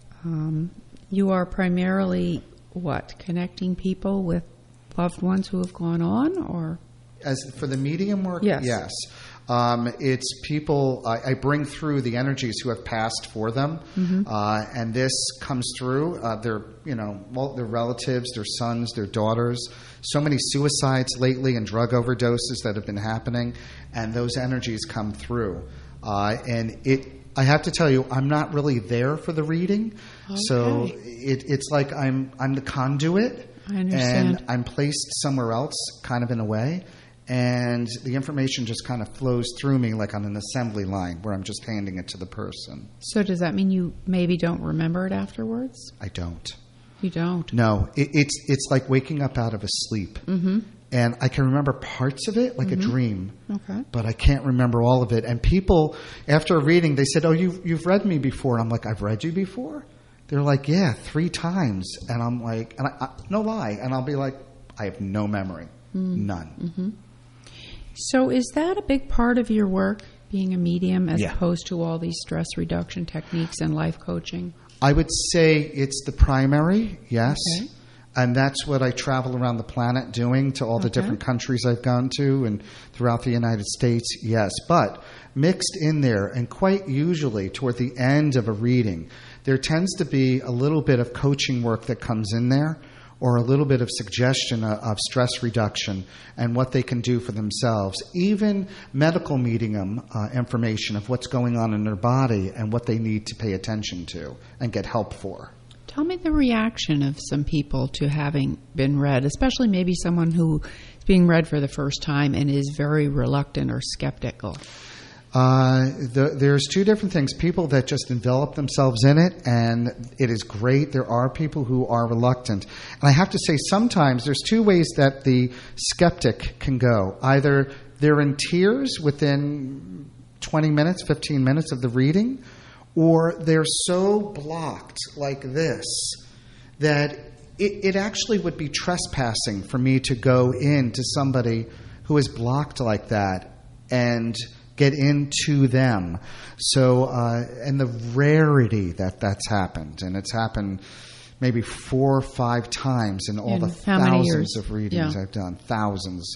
you are primarily connecting people with loved ones who have gone on, or as for the medium work? Yes. It's people I bring through the energies who have passed for them, and this comes through their relatives, their sons, their daughters. So many suicides lately and drug overdoses that have been happening, and those energies come through. And I have to tell you, I'm not really there for the reading, so it's like I'm the conduit, I understand. and I'm placed somewhere else, kind of in a way. And the information just kind of flows through me like on an assembly line where I'm just handing it to the person. So does that mean you maybe don't remember it afterwards? I don't. You don't? No. It's like waking up out of a sleep. And I can remember parts of it like a dream, Okay. but I can't remember all of it. And people, after a reading, they said, "Oh, you've read me before." I'm like, "I've read you before?" They're like, "Yeah, 3 times." And I'm like, no lie. And I'll be like, "I have no memory, none." Mm-hmm. So is that a big part of your work, being a medium, as Yeah. opposed to all these stress reduction techniques and life coaching? I would say it's the primary, yes. Okay. And that's what I travel around the planet doing to all the different countries I've gone to and throughout the United States, yes. But mixed in there, and quite usually toward the end of a reading, there tends to be a little bit of coaching work that comes in there, or a little bit of suggestion of stress reduction and what they can do for themselves. Even medical medium information of what's going on in their body and what they need to pay attention to and get help for. Tell me the reaction of some people to having been read, especially maybe someone who is being read for the first time and is very reluctant or skeptical. There's 2 different things. People that just envelop themselves in it, and it is great. There are people who are reluctant. And I have to say, sometimes there's 2 ways that the skeptic can go. Either they're in tears within 20 minutes, 15 minutes of the reading, or they're so blocked like this that it actually would be trespassing for me to go into somebody who is blocked like that and get into them. So, and the rarity that's happened, and it's happened maybe 4 or 5 times in all the thousands of readings I've done, thousands.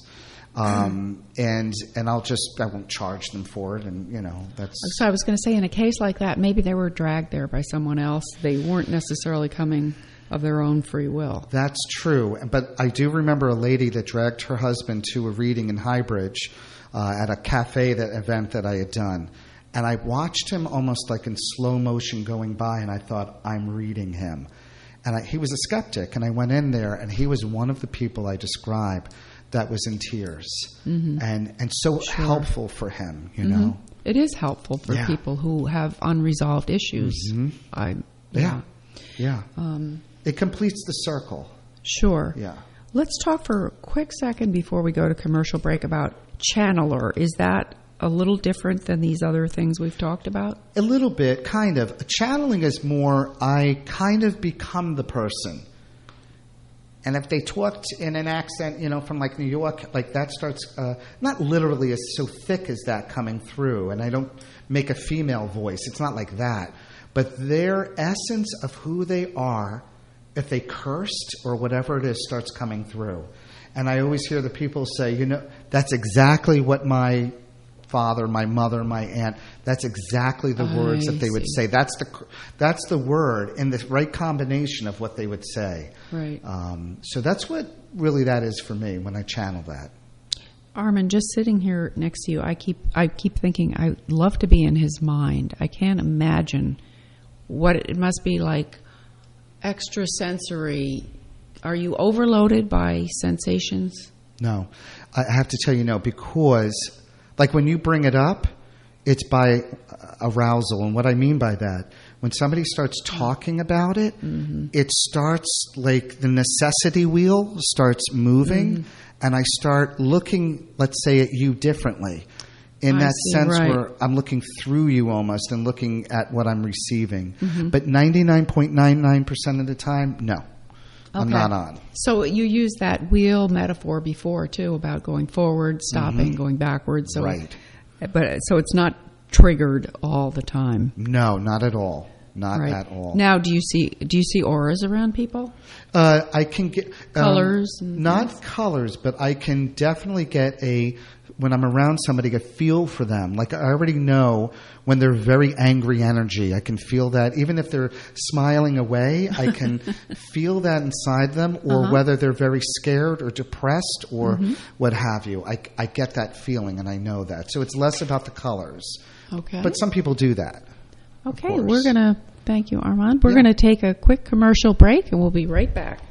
And I won't charge them for it, and that's. So I was going to say, in a case like that, maybe they were dragged there by someone else. They weren't necessarily coming of their own free will. That's true, but I do remember a lady that dragged her husband to a reading in Highbridge at a cafe event that I had done, and I watched him almost like in slow motion going by, and I thought, I'm reading him, and he was a skeptic, and I went in there, and he was one of the people I described that was in tears, and so helpful for him, you know. It is helpful for people who have unresolved issues. It completes the circle. Sure. Yeah. Let's talk for a quick second before we go to commercial break about channeler. Is that a little different than these other things we've talked about? A little bit, kind of. Channeling is more, I kind of become the person. And if they talked in an accent, from like New York, like that starts, not literally as so thick as that coming through. And I don't make a female voice. It's not like that. But their essence of who they are, if they cursed or whatever it is, starts coming through. And I always hear the people say, that's exactly what my father, my mother, my aunt, that's exactly the words that they would say. That's the word in the right combination of what they would say. Right. So that's what really that is for me when I channel that. Armin, just sitting here next to you, I keep thinking I'd love to be in his mind. I can't imagine what it must be like. Extrasensory. Are you overloaded by sensations? No. I have to tell you no, because like when you bring it up, it's by arousal. And what I mean by that, when somebody starts talking about it, it starts like the necessity wheel starts moving, and I start looking, let's say, at you differently. In that sense where I'm looking through you almost and looking at what I'm receiving. But 99.99% of the time, no. I'm not on. So you used that wheel metaphor before, too, about going forward, stopping, going backwards. So so it's not triggered all the time. No, not at all. Not at all. Now, do you see auras around people? I can get colors. Not colors, but I can definitely get when I'm around somebody, a feel for them. Like I already know when they're very angry energy. I can feel that. Even if they're smiling away, I can feel that inside them, or whether they're very scared or depressed or what have you. I get that feeling, and I know that. So it's less about the colors. Okay. But some people do that. Okay, we're going to thank you, Armand. We're going to take a quick commercial break, and we'll be right back.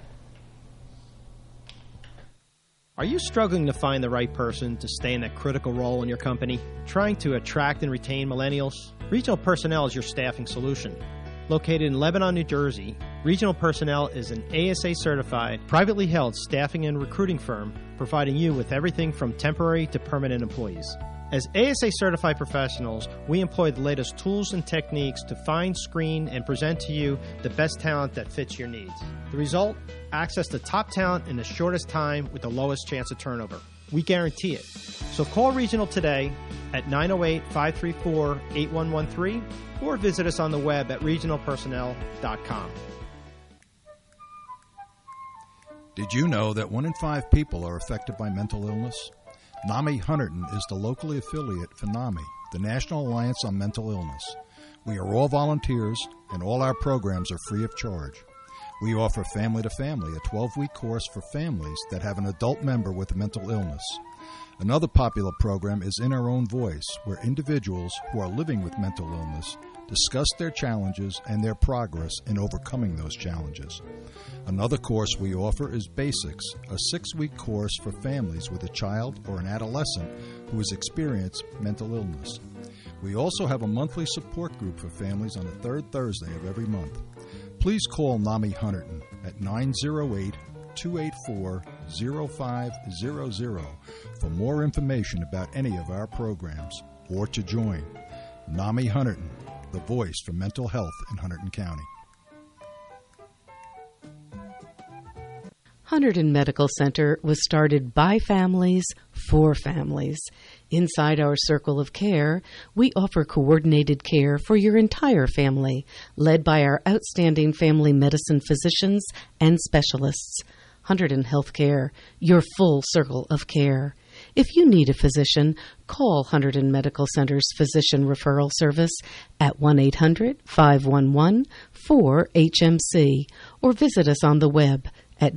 Are you struggling to find the right person to stay in that critical role in your company? Trying to attract and retain millennials? Regional Personnel is your staffing solution. Located in Lebanon, New Jersey, Regional Personnel is an ASA-certified, privately held staffing and recruiting firm providing you with everything from temporary to permanent employees. As ASA-certified professionals, we employ the latest tools and techniques to find, screen, and present to you the best talent that fits your needs. The result? Access to top talent in the shortest time with the lowest chance of turnover. We guarantee it. So call Regional today at 908-534-8113 or visit us on the web at regionalpersonnel.com. Did you know that 1 in 5 people are affected by mental illness? NAMI Hunterdon is the locally affiliate for NAMI, the National Alliance on Mental Illness. We are all volunteers, and all our programs are free of charge. We offer Family to Family, a 12-week course for families that have an adult member with a mental illness. Another popular program is In Our Own Voice, where individuals who are living with mental illness discuss their challenges and their progress in overcoming those challenges. Another course we offer is Basics, a 6-week course for families with a child or an adolescent who has experienced mental illness. We also have a monthly support group for families on the third Thursday of every month. Please call NAMI Hunterdon at 908-284-0500 for more information about any of our programs or to join. NAMI Hunterdon, the voice for mental health in Hunterdon County. Hunterdon Medical Center was started by families for families. Inside our circle of care, we offer coordinated care for your entire family, led by our outstanding family medicine physicians and specialists. Hunterdon Healthcare, your full circle of care. If you need a physician, call Hunterdon Medical Center's Physician Referral Service at 1-800-511-4HMC or visit us on the web at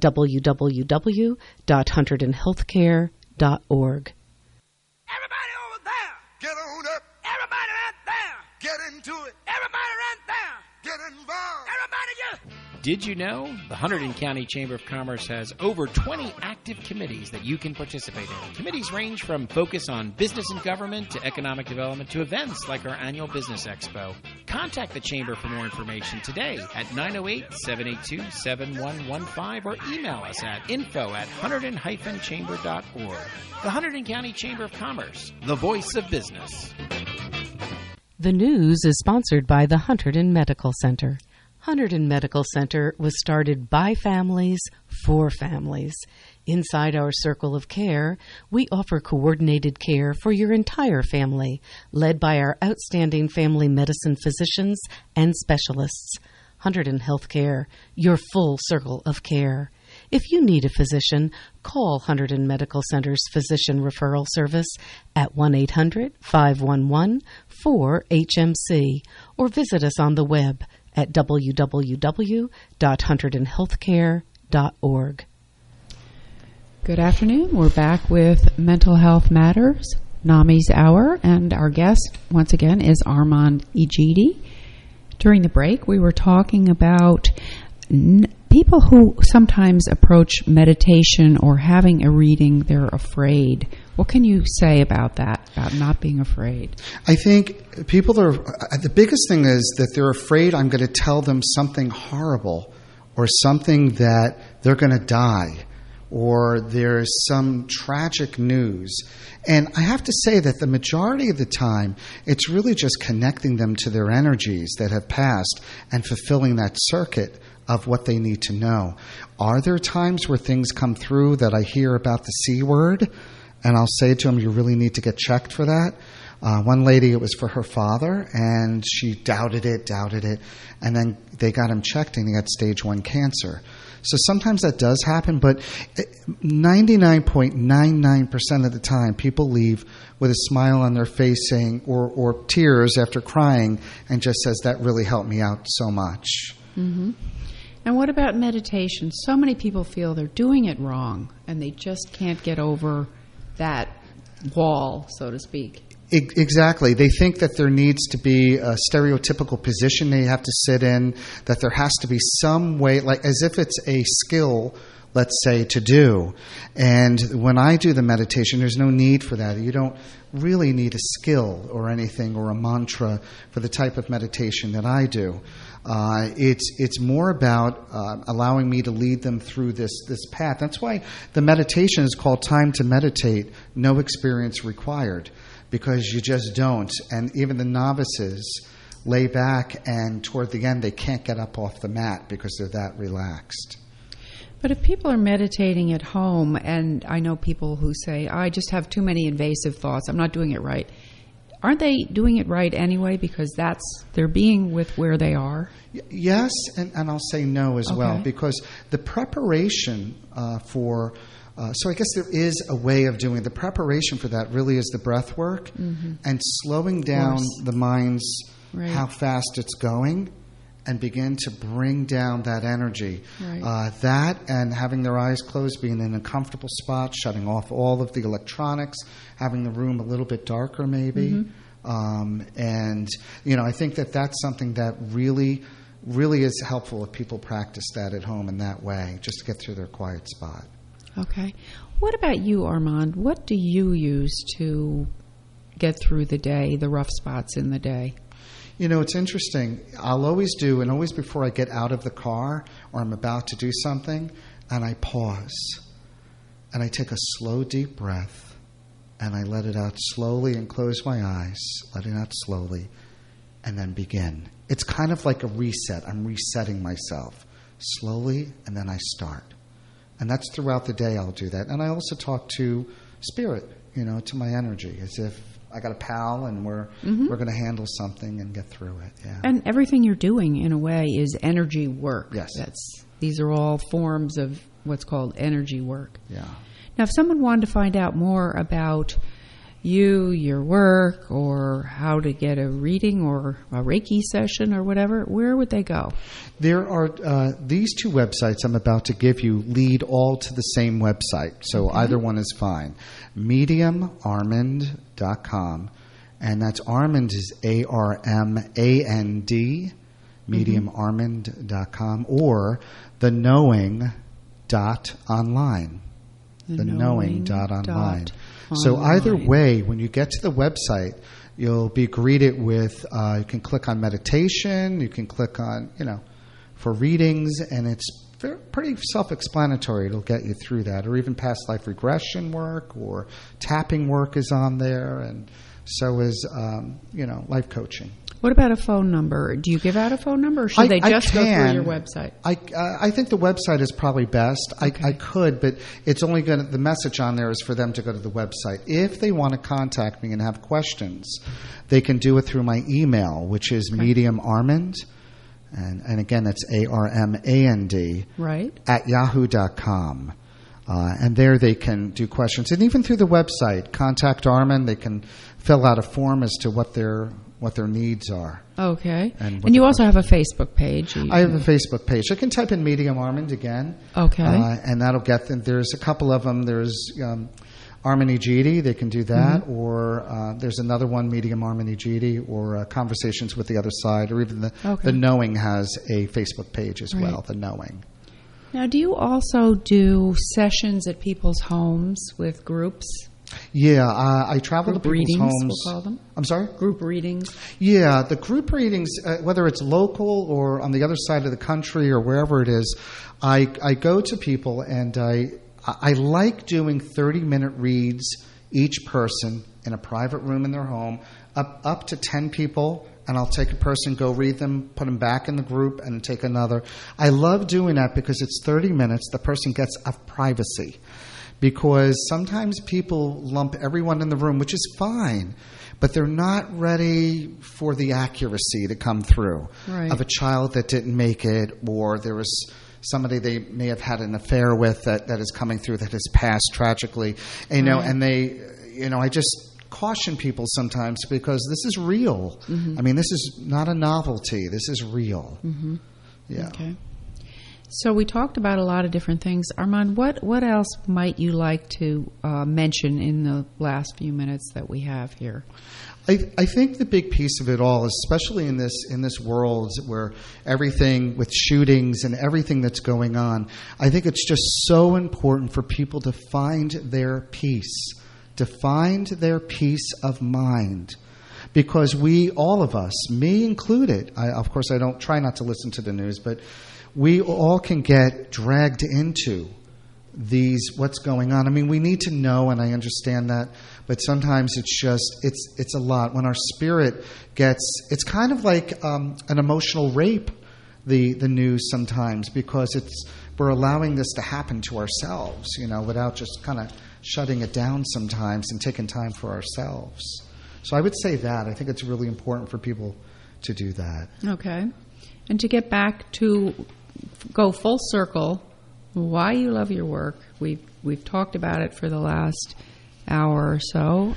www.hunterdonhealthcare.org. Everybody over there! Get on up! Everybody right there! Get into it! Everybody right there! Get involved! Everybody get... Did you know the Hunterdon County Chamber of Commerce has over 20 active committees that you can participate in? Committees range from focus on business and government to economic development to events like our annual Business Expo. Contact the Chamber for more information today at 908-782-7115 or email us at info@hunterdon-chamber.org. The Hunterdon County Chamber of Commerce, the voice of business. The news is sponsored by the Hunterdon Medical Center. Hunterdon Medical Center was started by families for families. Inside our circle of care, we offer coordinated care for your entire family, led by our outstanding family medicine physicians and specialists. Hunterdon Healthcare, your full circle of care. If you need a physician, call Hunterdon Medical Center's Physician Referral Service at 1-800-511-4HMC or visit us on the web at www.hunterdonhealthcare.org. Good afternoon. We're back with Mental Health Matters, NAMI's Hour, and our guest, once again, is Armand Ejidi. During the break, we were talking about people who sometimes approach meditation or having a reading, they're afraid. What can you say about that, about not being afraid? I think people are, the biggest thing is that they're afraid I'm going to tell them something horrible or something that they're going to die or there's some tragic news. And I have to say that the majority of the time, it's really just connecting them to their energies that have passed and fulfilling that circuit of what they need to know. Are there times where things come through that I hear about the C word? And I'll say to them, you really need to get checked for that. One lady, it was for her father, and she doubted it, and then they got him checked, and he had stage 1 cancer. So sometimes that does happen, but 99.99% of the time, people leave with a smile on their face saying, or tears after crying, and just says, that really helped me out so much. Mm-hmm. And what about meditation? So many people feel they're doing it wrong, and they just can't get over that wall, so to speak. Exactly. They think that there needs to be a stereotypical position they have to sit in, that there has to be some way, like as if it's a skill let's say, to do. And when I do the meditation, there's no need for that. You don't really need a skill or anything or a mantra for the type of meditation that I do. It's more about allowing me to lead them through this path. That's why the meditation is called Time to Meditate, no experience required, because you just don't. And even the novices lay back, and toward the end they can't get up off the mat because they're that relaxed. But if people are meditating at home, and I know people who say, I just have too many invasive thoughts, I'm not doing it right. Aren't they doing it right anyway, because they're being with where they are? Yes, and I'll say no as well, because the preparation for... so I guess there is a way of doing it. The preparation for that really is the breath work and slowing down the mind's how fast it's going, and begin to bring down that energy. That and having their eyes closed, being in a comfortable spot, shutting off all of the electronics, having the room a little bit darker maybe. And, I think that's something that really, really is helpful if people practice that at home in that way, just to get through their quiet spot. Okay. What about you, Armand? What do you use to get through the day, the rough spots in the day? It's interesting. I'll always do, and always before I get out of the car or I'm about to do something, and I pause. And I take a slow, deep breath, and I let it out slowly and close my eyes, let it out slowly, and then begin. It's kind of like a reset. I'm resetting myself slowly, and then I start. And that's throughout the day I'll do that. And I also talk to spirit, to my energy, as if I got a pal and we're going to handle something and get through it. Yeah. And everything you're doing, in a way, is energy work. Yes. These are all forms of what's called energy work. Yeah. Now, if someone wanted to find out more about you, your work, or how to get a reading or a Reiki session or whatever, where would they go? There are these two websites I'm about to give you lead all to the same website, so either one is fine. MediumArmand.com, and that's Armand is ARMAND, MediumArmand.com, or TheKnowing.online. TheKnowing.online. So either way, when you get to the website, you'll be greeted with, you can click on meditation, you can click on, for readings, and it's pretty self-explanatory. It'll get you through that. Or even past life regression work or tapping work is on there, and so is, life coaching. What about a phone number? Do you give out a phone number, or should they just go through your website? I think the website is probably best. I could, but it's only the message on there is for them to go to the website. If they want to contact me and have questions, they can do it through my email, which is MediumArmand, and again, that's ARMAND, at yahoo.com. And there they can do questions. And even through the website, contact Armand, they can fill out a form as to what their needs are. Okay. And you also have a Facebook page. I have a Facebook page. I can type in Medium Armand again. Okay. And that'll get them. There's a couple of them. There's Armand Ejidi. They can do that. Or there's another one, Medium Armand Ejidi, or Conversations with the Other Side, or even the Knowing has a Facebook page as well, The Knowing. Now, do you also do sessions at people's homes with groups? Yeah, I travel group to people's readings, homes. We'll call them. I'm sorry? Group readings. Yeah, the group readings, whether it's local or on the other side of the country or wherever it is, I go to people, and I like doing 30-minute reads each person in a private room in their home, up to 10 people. And I'll take a person, go read them, put them back in the group, and take another. I love doing that because it's 30 minutes. The person gets of privacy. Because sometimes people lump everyone in the room, which is fine, but they're not ready for the accuracy to come through of a child that didn't make it, or there was somebody they may have had an affair with that is coming through that has passed tragically. And, and they, I just caution people sometimes because this is real. I mean, this is not a novelty. This is real. Yeah. Okay. So we talked about a lot of different things. Armand, what else might you like to mention in the last few minutes that we have here? I think the big piece of it all, especially in this world where everything with shootings and everything that's going on, I think it's just so important for people to find their peace, to find their peace of mind. Because we, all of us, me included, of course I don't try not to listen to the news, but we all can get dragged into what's going on. I mean, we need to know, and I understand that, but sometimes it's a lot. When our spirit it's kind of like an emotional rape, the news sometimes, because we're allowing this to happen to ourselves, without just kind of shutting it down sometimes and taking time for ourselves. So I would say that. I think it's really important for people to do that. Okay. And to get back to go full circle, why you love your work. We've talked about it for the last hour or so.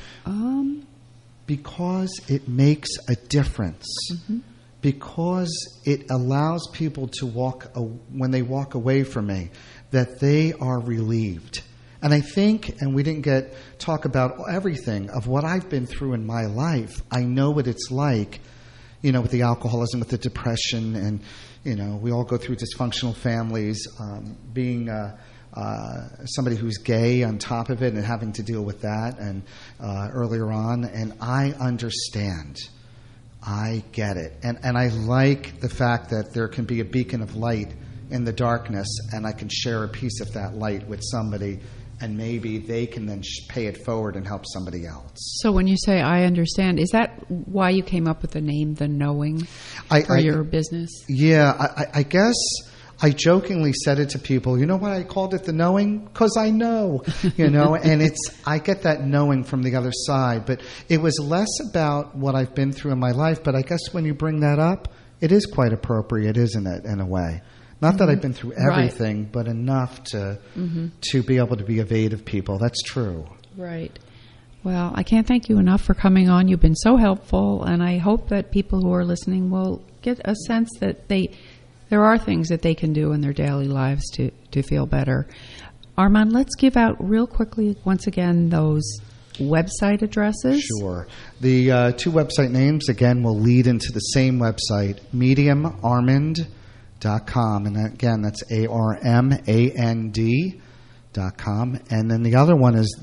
Because it makes a difference. Mm-hmm. Because it allows people to when they walk away from me, that they are relieved. And I think, and we didn't talk about everything of what I've been through in my life. I know what it's like, with the alcoholism, with the depression, and, we all go through dysfunctional families, being somebody who's gay on top of it and having to deal with that and earlier on. And I understand. I get it. And I like the fact that there can be a beacon of light in the darkness, and I can share a piece of that light with somebody, and maybe they can then pay it forward and help somebody else. So when you say I understand, is that why you came up with the name The Knowing for your business? Yeah, I guess I jokingly said it to people. You know why I called it The Knowing? Because I know, and I get that knowing from the other side. But it was less about what I've been through in my life, but I guess when you bring that up, it is quite appropriate, isn't it, in a way? Not that I've been through everything, right, but enough to be able to be evasive people. That's true. Right. Well, I can't thank you enough for coming on. You've been so helpful, and I hope that people who are listening will get a sense that there are things that they can do in their daily lives to feel better. Armand, let's give out real quickly, once again, those website addresses. Sure. The two website names, again, will lead into the same website, mediumarmand.com. And again, that's ARMAND.com. And then the other one is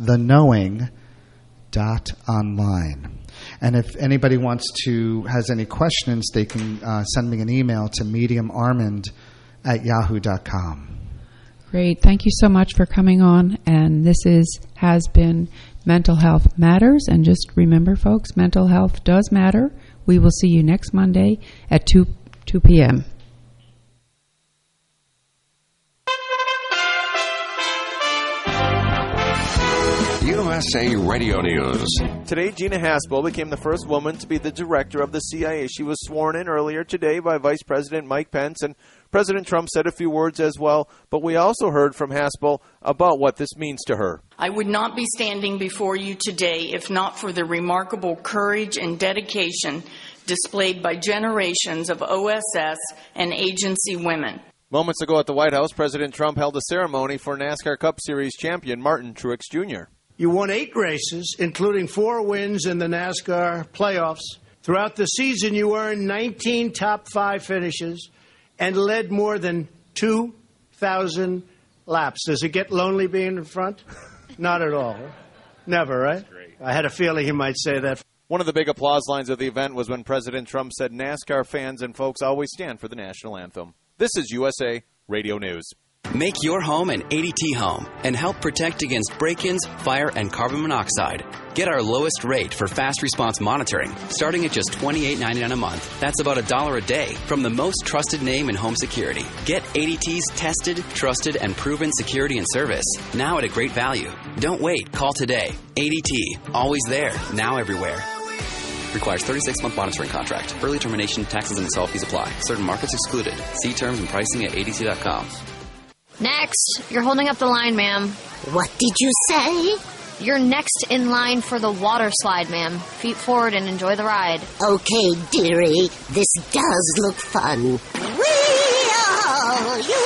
theknowing.online. And if anybody has any questions, they can send me an email to mediumarmand@yahoo.com. Great. Thank you so much for coming on. And this has been Mental Health Matters. And just remember, folks, mental health does matter. We will see you next Monday at 2 p.m. USA Radio News. Today, Gina Haspel became the first woman to be the director of the CIA. She was sworn in earlier today by Vice President Mike Pence, and President Trump said a few words as well. But we also heard from Haspel about what this means to her. I would not be standing before you today if not for the remarkable courage and dedication displayed by generations of OSS and agency women. Moments ago at the White House, President Trump held a ceremony for NASCAR Cup Series champion Martin Truex Jr. You won 8 races, including 4 wins in the NASCAR playoffs. Throughout the season, you earned 19 top 5 finishes and led more than 2,000 laps. Does it get lonely being in front? Not at all. Never, right? I had a feeling he might say that. One of the big applause lines of the event was when President Trump said NASCAR fans and folks always stand for the national anthem. This is USA Radio News. Make your home an ADT home and help protect against break-ins, fire, and carbon monoxide. Get our lowest rate for fast response monitoring, starting at just $28.99 a month. That's about $1 a day from the most trusted name in home security. Get ADT's tested, trusted, and proven security and service, now at a great value. Don't wait. Call today. ADT. Always there. Now everywhere. Requires 36-month monitoring contract. Early termination, taxes, and install fees apply. Certain markets excluded. See terms and pricing at ADT.com. Next. You're holding up the line, ma'am. What did you say? You're next in line for the water slide, ma'am. Feet forward and enjoy the ride. Okay, dearie. This does look fun. Whee! You fell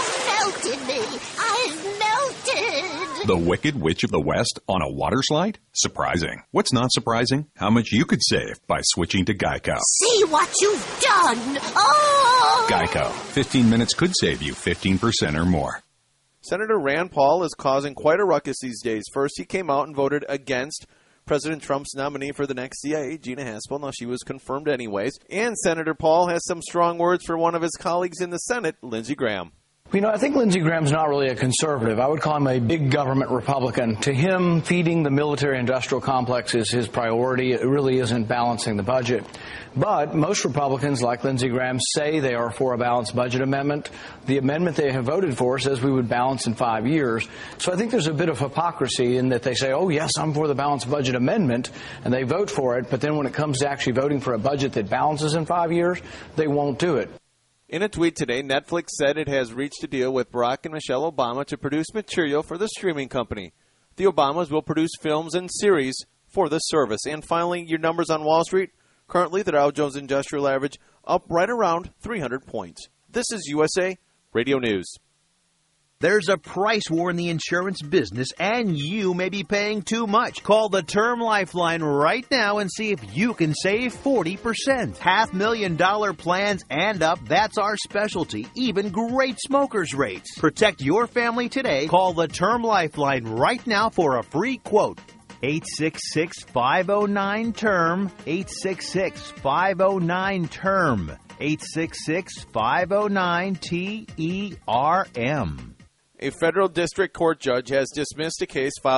melted me. I've melted. The Wicked Witch of the West on a water slide? Surprising. What's not surprising? How much you could save by switching to Geico. See what you've done. Oh! Geico. 15 minutes could save you 15% or more. Senator Rand Paul is causing quite a ruckus these days. First, he came out and voted against President Trump's nominee for the next CIA, Gina Haspel. Now, she was confirmed anyways. And Senator Paul has some strong words for one of his colleagues in the Senate, Lindsey Graham. You know, I think Lindsey Graham's not really a conservative. I would call him a big government Republican. To him, feeding the military-industrial complex is his priority. It really isn't balancing the budget. But most Republicans, like Lindsey Graham, say they are for a balanced budget amendment. The amendment they have voted for says we would balance in 5 years. So I think there's a bit of hypocrisy in that they say, oh, yes, I'm for the balanced budget amendment, and they vote for it. But then when it comes to actually voting for a budget that balances in 5 years, they won't do it. In a tweet today, Netflix said it has reached a deal with Barack and Michelle Obama to produce material for the streaming company. The Obamas will produce films and series for the service. And finally, your numbers on Wall Street. Currently, the Dow Jones Industrial Average up right around 300 points. This is USA Radio News. There's a price war in the insurance business, and you may be paying too much. Call the Term Lifeline right now and see if you can save 40%. $500,000 plans and up, that's our specialty. Even great smokers' rates. Protect your family today. Call the Term Lifeline right now for a free quote. 866-509-TERM. 866-509-TERM. 866-509-TERM. A federal district court judge has dismissed a case filed